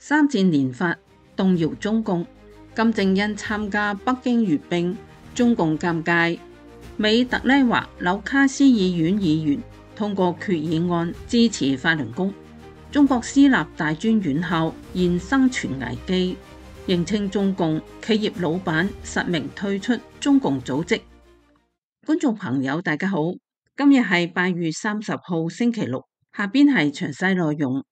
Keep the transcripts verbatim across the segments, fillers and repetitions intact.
三戰連發動搖中共，金正恩參加北京閱兵，中共尷尬。美特拉華紐卡斯議院議員通過決議案支持法輪功。中國私立大專院校現生存危機，認清中共企業老闆實名退出中共組織。觀眾朋友大家好，今日係八月三十號星期六，下邊係詳細內容。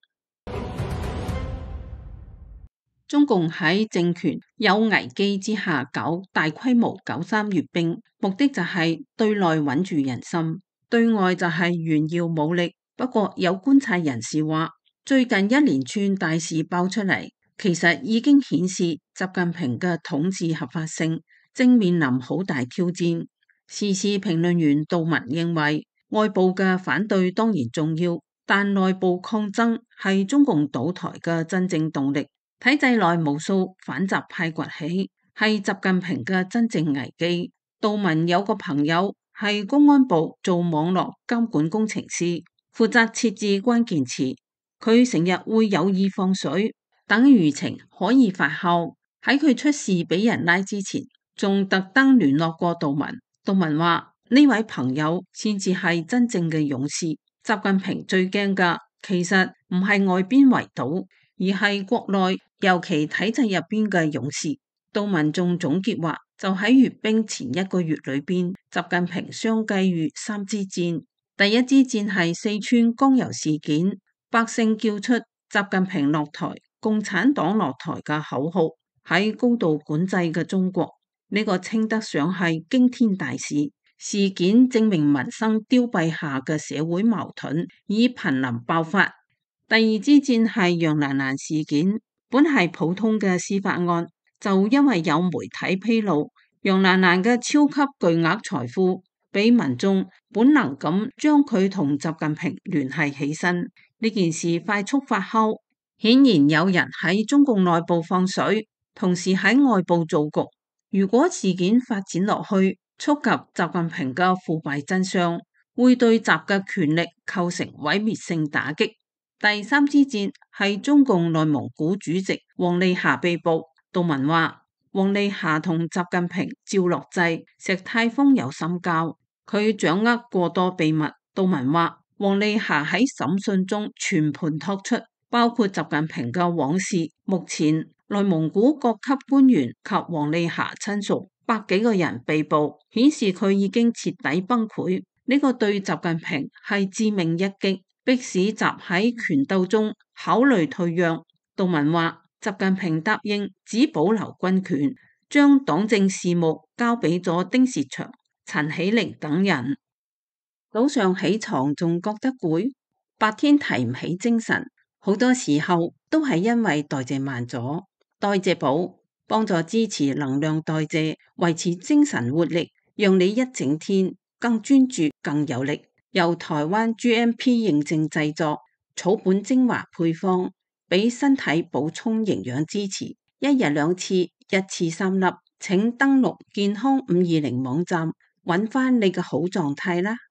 中共喺政權有危機之下搞大規模九三閱兵，目的就係對內穩住人心，對外就係炫耀武力。不過有觀察人士話，最近一連串大事爆出嚟，其實已經顯示習近平嘅統治合法性正面臨好大挑戰。時事評論員杜文認為，外部嘅反對當然重要，但內部抗爭係中共倒台嘅真正動力。體制內無數反習派崛起，係習近平嘅真正危機。杜文有個朋友係公安部做網絡監管工程師，負責設置關鍵詞，佢成日會有意放水，等輿情可以發酵。喺佢出事俾人拉之前，仲特登聯絡過杜文。杜文話呢位朋友先至係真正嘅勇士。習近平最驚㗎，其實唔係外邊圍堵，而係國內，尤其體制入邊嘅勇士。杜文仲總結話，就喺閱兵前一個月裏邊，習近平相繼遇三支箭。第一支箭係四川江油事件，百姓叫出習近平落台、共產黨落台嘅口號。喺高度管制嘅中國，呢個稱得上係驚天大事。事件證明民生凋敝下嘅社會矛盾已瀕臨爆發。第二支箭係楊蘭蘭事件，本係普通嘅司法案，就因為有媒體披露楊蘭蘭嘅超級巨額財富，俾民眾本能咁將佢同習近平聯繫起身。呢件事快速發酵，顯然有人喺中共內部放水，同時喺外部造局。如果事件發展落去，觸及習近平嘅腐敗真相，會對習嘅權力構成毀滅性打擊。第三支箭係中共內蒙古主席王利霞被捕。杜文話，王利霞同習近平、趙樂際、石泰峰有深交，佢掌握過多秘密。杜文話，王利霞喺審訊中全盤托出，包括習近平嘅往事。目前內蒙古各級官員及王利霞親屬百幾個人被捕，顯示佢已經徹底崩潰。呢個對習近平係致命一擊，迫使習喺權鬥中考慮退讓。杜文話，習近平答應只保留軍權，將黨政事務交俾咗丁薛祥、陳喜寧等人。早上起床仲覺得攰，白天提唔起精神，好多時候都係因為代謝慢咗。代謝寶幫助支持能量代謝，維持精神活力，讓你一整天更專注、更有力。由台灣 G M P 認證製作，草本精華配方，俾身體補充營養支持。一日兩次，一次三粒。請登錄健康五二零網站，揾翻你嘅好狀態啦。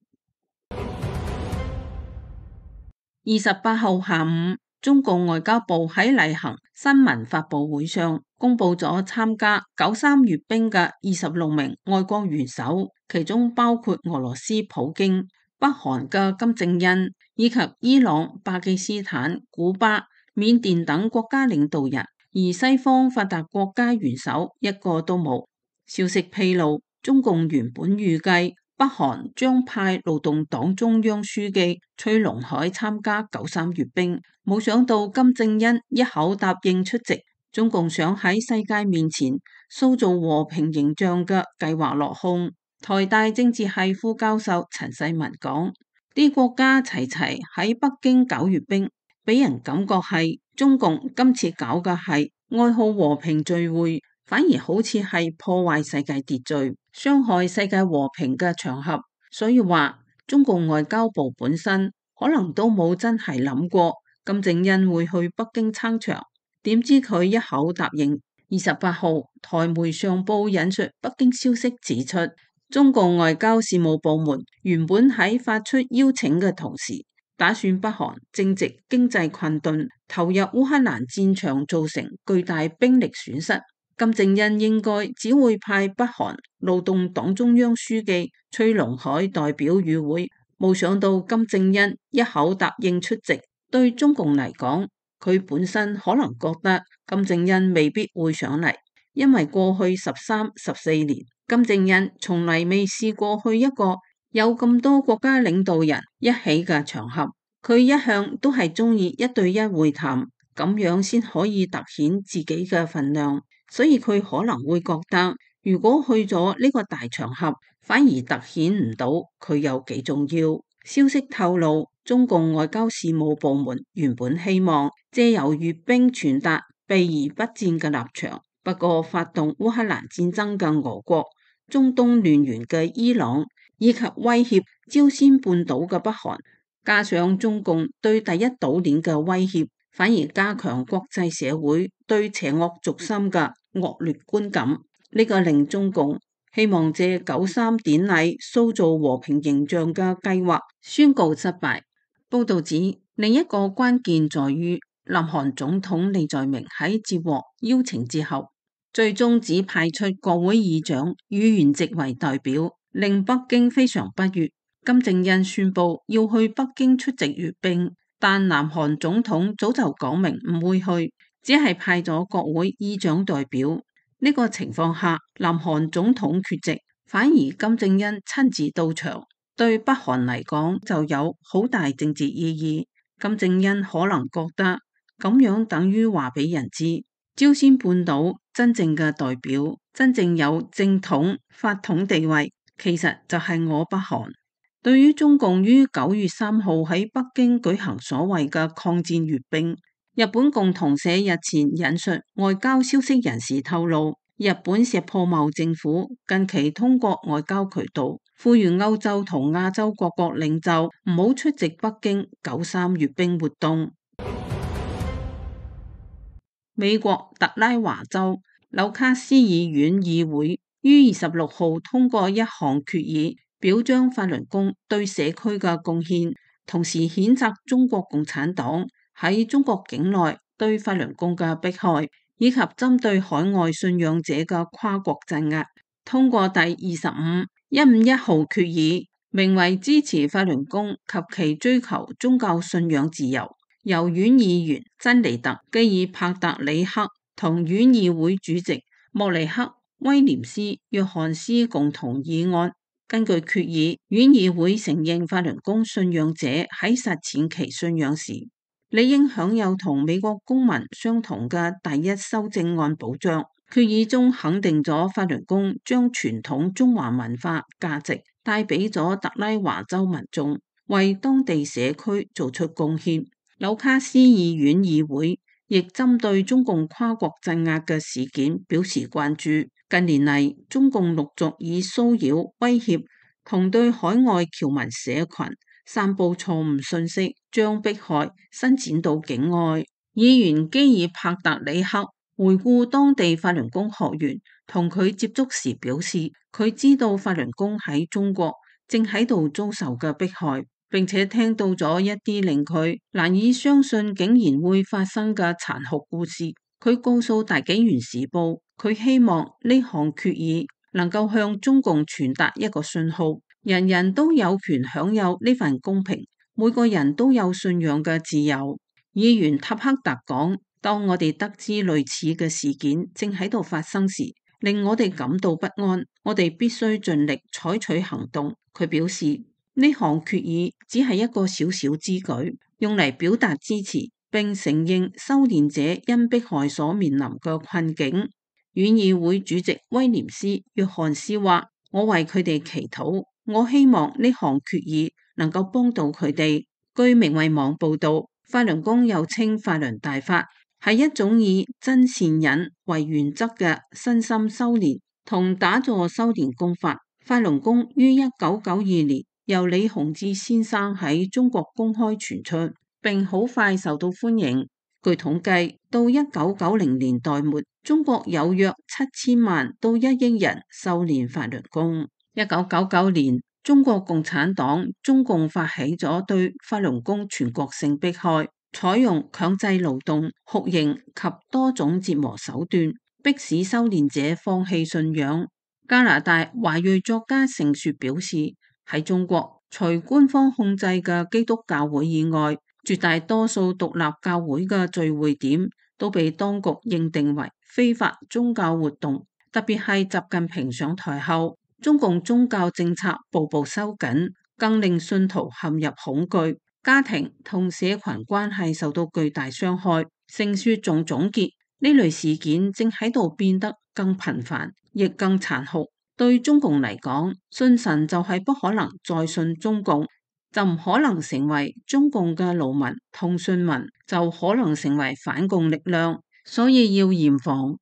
二十八號下午，中共外交部喺例行新聞發佈會上公布咗參加九三閱兵嘅二十六名外國元首，其中包括俄羅斯普京、北韓嘅金正恩以及伊朗、巴基斯坦、古巴、緬甸等國家領導人，而西方發達國家元首一個都冇。消息披露，中共原本預計北韓將派勞動黨中央書記崔龍海參加九三閱兵，冇想到金正恩一口答應出席。中共想喺世界面前塑造和平形象嘅計劃落空。台大政治系副教授陳世文講，啲國家齊齊喺北京搞閱兵，俾人感覺係中共今次搞嘅係愛好和平聚會，反而好似係破壞世界秩序、傷害世界和平嘅場合。所以話中共外交部本身可能都冇真係諗過金正恩會去北京撐場，點知佢一口答應。二十八號台媒上報引述北京消息指出，中共外交事務部門原本喺發出邀請嘅同時， 打算北韓正值經濟困頓，投入烏克蘭戰場造成巨大兵力損失。金正恩應該只會派北韓勞動黨中央書記崔龍海代表與會，冇想到金正恩一口答應出席。對中共嚟講，佢本身可能覺得金正恩未必會上嚟，因為過去十三、十四年，金正恩從嚟未試過去一個有咁多國家領導人一起嘅場合。佢一向都係中意一對一會談，咁樣先可以凸顯自己嘅份量。所以佢可能會覺得，如果去咗呢個大場合，反而凸顯唔到佢有幾重要。消息透露，中共外交事務部門原本希望借由閱兵傳達避而不戰嘅立場，不過發動烏克蘭戰爭嘅俄國、中東亂源嘅伊朗，以及威脅朝鮮半島嘅北韓，加上中共對第一島鏈嘅威脅，反而加強國際社會對邪惡軸心嘅惡劣觀感。呢、這個令中共希望借九三典禮塑造和平形象嘅計劃宣告失敗。報道指，另一個關鍵在於南韓總統李在明喺接獲邀請之後，最終只派出國會議長宇元植為代表，令北京非常不悅。金正恩宣布要去北京出席閱兵，但南韓總統早就講明唔會去，只係派咗國會議長代表。呢、這個情況下，南韓總統缺席，反而金正恩親自到場。對北韓嚟講就有好大政治意義。金正恩可能覺得咁樣等於話俾人知，朝鮮半島真正嘅代表、真正有正統法統地位，其實就係我北韓。對於中共於九月三號喺北京舉行所謂嘅抗戰閱兵，日本共同社日前引述外交消息人士透露，日本石破茂政府近期通過外交渠道呼籲歐洲同亞洲各國領袖唔好出席北京九三閱兵活動。美國特拉華州紐卡斯議院議會於二十六號通過一項決議，表彰法輪功對社區嘅貢獻，同時譴責中國共產黨喺中國境內對法輪功嘅迫害，以及針對海外信仰者嘅跨國鎮壓。通過第二十五一五一號決議，名為支持法輪功及其追求宗教信仰自由，由院議員珍妮特基爾帕特里克同院議會主席莫尼克威廉斯約翰斯共同議案。根據決議，院議會承認法輪功信仰者喺實踐其信仰時，理應享有同美國公民相同嘅第一修正案保障。決議中肯定咗法輪功將傳統中華文化價值帶俾咗特拉華州民眾，為當地社區做出貢獻。紐卡斯議院議會亦針對中共跨國鎮壓嘅事件表示關注。近年嚟，中共陸續以騷擾、威脅同對海外僑民社群散布錯誤信息，將迫害伸展到境外。議員基爾帕特里克回顧當地法輪功學員同佢接觸時表示，佢知道法輪功喺中國正喺度遭受嘅迫害，並且聽到咗一啲令佢難以相信竟然會發生嘅殘酷故事。佢告訴大紀元時報，佢希望呢項決議能夠向中共傳達一個信號，人人都有權享有呢份公平，每個人都有信仰嘅自由。議員塔克特講，當我哋得知類似嘅事件正喺度發生時，令我哋感到不安，我哋必須盡力採取行動。佢表示，呢項決議只係一個小小之舉，用嚟表達支持，並承認修煉者因迫害所面臨嘅困境。院議會主席威廉斯約翰斯話，我為佢哋祈禱，我希望呢項決議能夠幫到佢哋。據明慧網報道，法輪功又稱法輪大法，係一種以真善忍為原則嘅身心修煉同打坐修煉功法。法輪功於一九九二年由李洪志先生喺中國公開傳出，並好快受到歡迎。據統計，到一九九零年代末，中國有約七千萬到一億人修煉法輪功。一九九九年， 中國共產黨中共發起咗對法輪功全國性迫害，採用強制勞動、酷刑及多種折磨手段，迫使修煉者放棄信仰。加拿大華裔作家盛雪表示，喺中國，除官方控制嘅基督教會以外，絕大多數獨立教會嘅聚會點都被當局認定為非法宗教活動。特別係習近平上台後，中共宗教政策步步收緊，更令信徒陷入恐懼，家庭同社群關係受到巨大傷害。盛雪仲總結，呢類事件正喺度變得更頻繁，亦更殘酷。對中共嚟講，信神就係不可能再信中共，就唔可能成為中共嘅勞民，同信民就可能成為反共力量，所以要嚴防。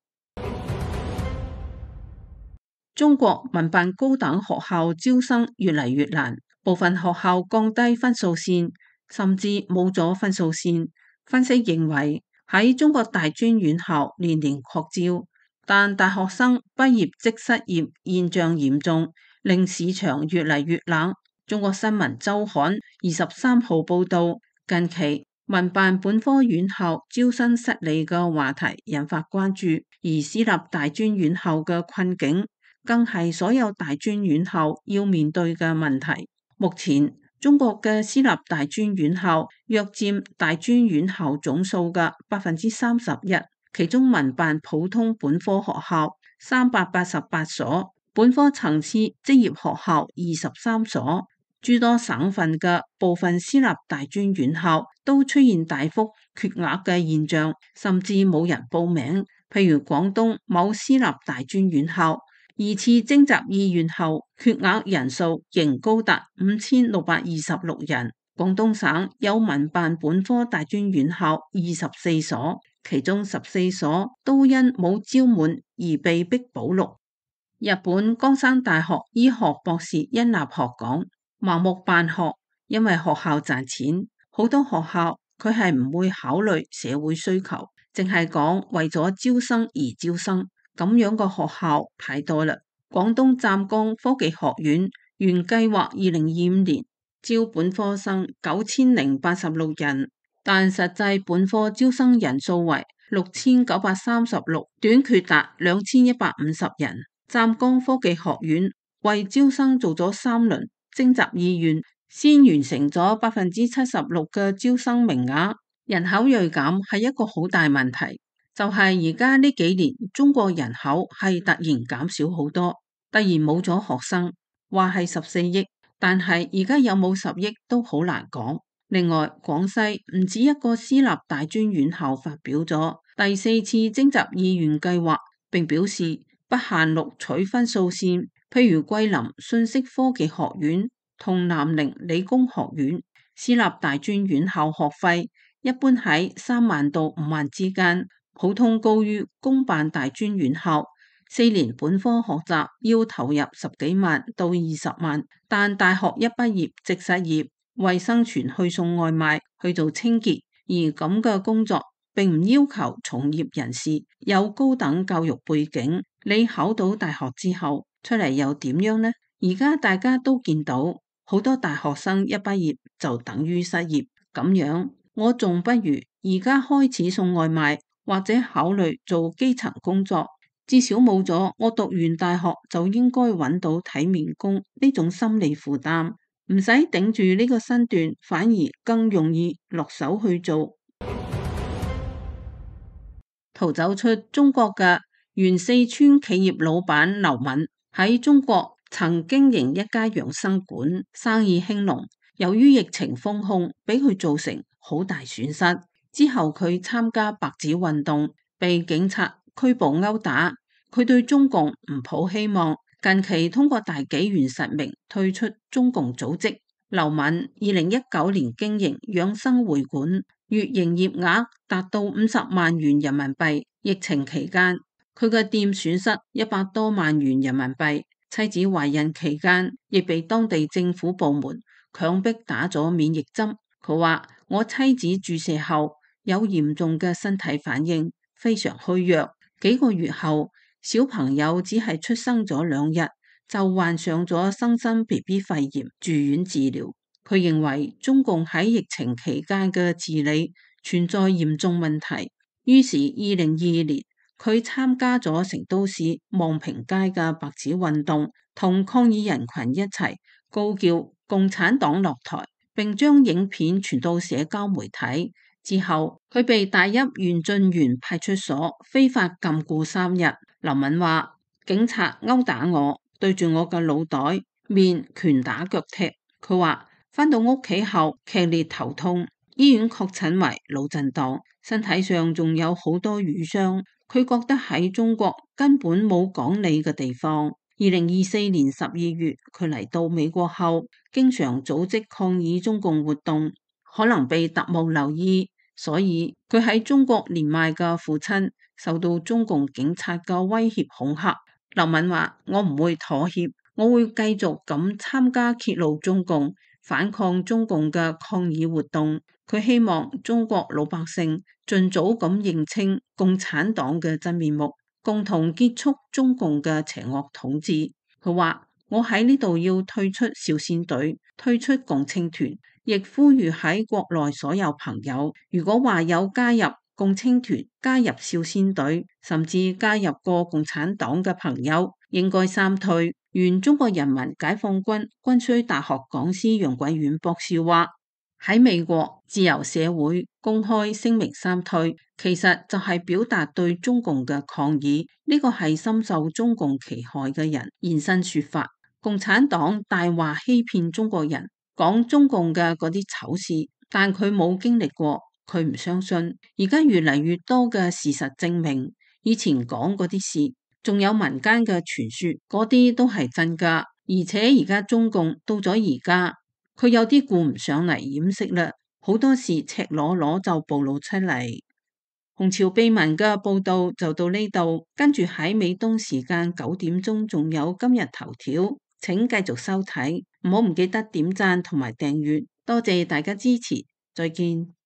中國民辦高等學校招生越嚟越難，部分學校降低分數線，甚至冇咗分數線。分析認為，喺中國大專院校年年擴招，但大學生畢業即失業現象嚴重，令市場越嚟越冷。中國新聞週刊二十三號報道，近期民辦本科院校招生失利嘅話題引發關注，而私立大專院校嘅困境更係所有大專院校要面對嘅問題。目前，中國嘅私立大專院校約佔大專院校總數嘅百分之三十一，其中民辦普通本科學校三百八十八所，本科層次職業學校二十三所。諸多省份嘅部分私立大專院校都出現大幅缺額嘅現象，甚至冇人報名。譬如廣東某私立大專院校二次徵集意願後，缺額人數仍高達五千六百二十六人。廣東省有民辦本科大專院校二十四所，其中十四所都因冇招滿而被迫保錄。日本岡山大學醫學博士殷立學講，盲目辦學，因為學校賺錢，好多學校佢係唔會考慮社會需求，淨係講為咗招生而招生。咁樣個學校太多啦。廣東湛江科技學院原計劃二零二五年招本科生九千零八十六人，但實際本科招生人數為六千九百三十六，短缺達兩千一百五十人。湛江科技學院為招生做咗三輪徵集意願，先完成咗百分之七十六嘅招生名額。人口銳減係一個好大問題。就係而家呢幾年，中國人口係突然減少好多，突然冇咗學生，話係十四億，但係而家有冇十億都好難講。另外，廣西唔止一個私立大專院校發表咗第四次徵集意願計劃，並表示不限錄取分數線，譬如桂林信息科技學院同南寧理工學院，私立大專院校學費一般喺三萬到五萬之間。普通高於公辦大專院校，四年本科學習要投入十幾萬到二十萬，但大學一畢業即失業，為生存去送外賣、去做清潔，而咁嘅工作並唔要求從業人士有高等教育背景。你考到大學之後出嚟又點樣呢？而家大家都見到好多大學生一畢業就等於失業，咁樣我仲不如而家開始送外賣，或者考慮做基層工作，至少冇咗我讀完大學就應該揾到體面工呢種心理負擔，唔使頂住呢個身段，反而更容易落手去做。逃走出中國嘅原四川企業老闆劉敏喺中國曾經營一家養生館，生意興隆，由於疫情封控，俾佢造成好大損失。之後佢參加白紙運動，被警察拘捕毆打。佢對中共唔抱希望，近期通過大紀元實名退出中共組織。劉敏二零一九年經營養生會館，月營業額達到五十萬元人民幣。疫情期間，佢嘅店損失一百多萬元人民幣。妻子懷孕期間，亦被當地政府部門強迫打咗免疫針。佢話：我妻子注射後有嚴重嘅身體反應，非常虛弱。幾個月後，小朋友只係出生咗兩日， 就患上咗新生 B B 肺炎，住院治療。佢認為中共喺疫情期間嘅治理存在嚴重問題，於是二零二二年佢參加咗成都市望平街嘅白紙運動，同抗議人群一齊高叫共產黨落台，並將影片傳到社交媒體。之後佢被帶入縣晉縣派出所非法禁錮三日。劉敏話：警察毆打我，對住我嘅腦袋面拳打腳踢。佢話返到屋企後劇烈頭痛，醫院確診為腦震盪，身體上仲有好多瘀傷。佢覺得喺中國根本冇講理嘅地方。二零二四年十二月，佢嚟到美國後，經常組織抗議中共活動，可能被特務留意，所以佢喺中國年邁嘅父親受到中共警察嘅威脅恐嚇。劉敏話：我唔會妥協，我會繼續咁參加揭露中共、反抗中共嘅抗議活動。佢希望中國老百姓盡早咁認清共產黨嘅真面目，共同結束中共嘅邪惡統治。佢話：我喺呢度要退出少先隊，退出共青團，亦呼籲喺國內所有朋友，如果話有加入共青團、加入少先隊，甚至加入過共產黨嘅朋友，應該三退。原中國人民解放軍軍需大學講師楊貴遠博士話：喺美國自由社會公開聲明三退，其實就係表達對中共嘅抗議。呢個係深受中共其害嘅人現身說法。共產黨大話欺騙中國人，講中共嘅嗰啲醜事，但佢冇經歷過，佢唔相信。而家越嚟越多嘅事實證明，以前講嗰啲事，仲有民間嘅傳說，嗰啲都係真㗎。而且而家中共到咗而家，佢有啲顧唔上嚟掩飾啦，好多事赤裸裸就暴露出嚟。紅潮秘聞嘅報道就到呢度，跟住喺美東時間九點鐘仲有今日頭條，請繼續收睇，唔好唔記得點讚同埋訂閱，多謝大家支持，再見。